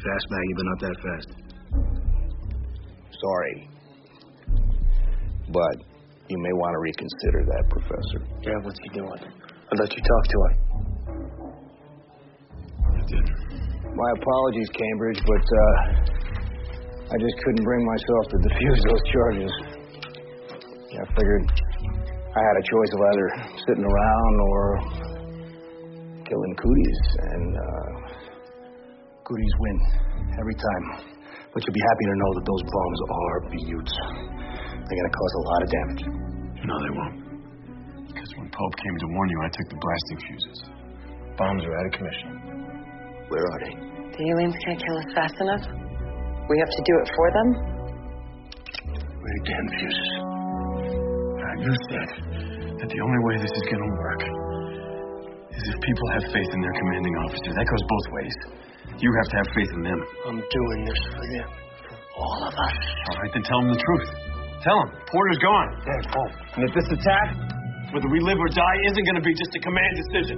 Fast, Maggie, but not that fast. Sorry. But you may want to reconsider that, Professor. Yeah, what's he doing? I thought you talked to him. I did. My apologies, Cambridge, but I just couldn't bring myself to defuse those charges. Yeah, I figured I had a choice of either sitting around or killing Cooties, and Cooties win every time. But you'll be happy to know that those bombs are Buttes. They're going to cause a lot of damage. No, they won't. Because when Pope came to warn you, I took the blasting fuses. Bombs are out of commission. Where are they? The aliens can't kill us fast enough. We have to do it for them. Where are the damn fuses? You said that the only way this is going to work is if people have faith in their commanding officer. That goes both ways. You have to have faith in them. I'm doing this for them. For all of us. All right, then tell them the truth. Tell them. Porter's gone. Yeah, Paul. And that this attack, whether we live or die, isn't going to be just a command decision.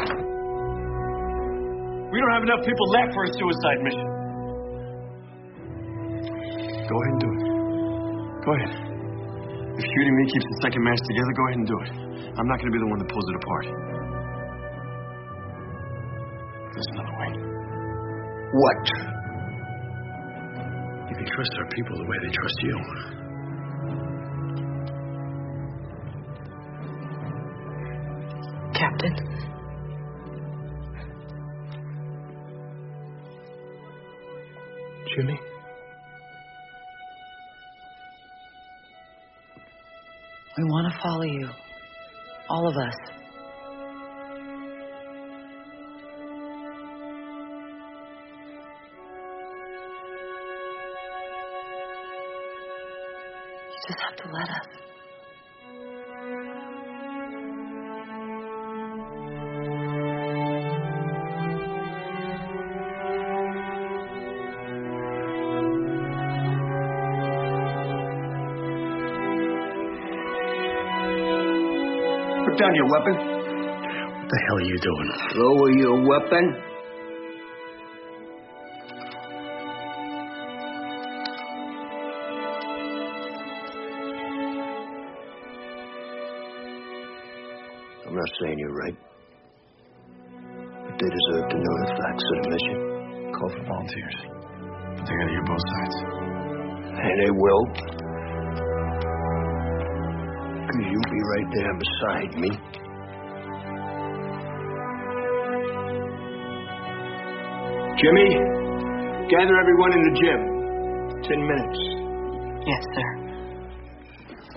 We don't have enough people left for a suicide mission. Go ahead and do it. Go ahead. If shooting me keeps the second match together, go ahead and do it. I'm not going to be the one that pulls it apart. There's another way. What? You can trust our people the way they trust you. Captain. Jimmy? We want to follow you. All of us. You just have to let us. Put down your weapon. What the hell are you doing? Lower your weapon. I'm not saying you're right. But they deserve to know the facts of the mission. Call for volunteers. But they gotta hear both sides. And they will. Because you'll be right there beside me. Jimmy, gather everyone in the gym. 10 minutes. Yes, sir.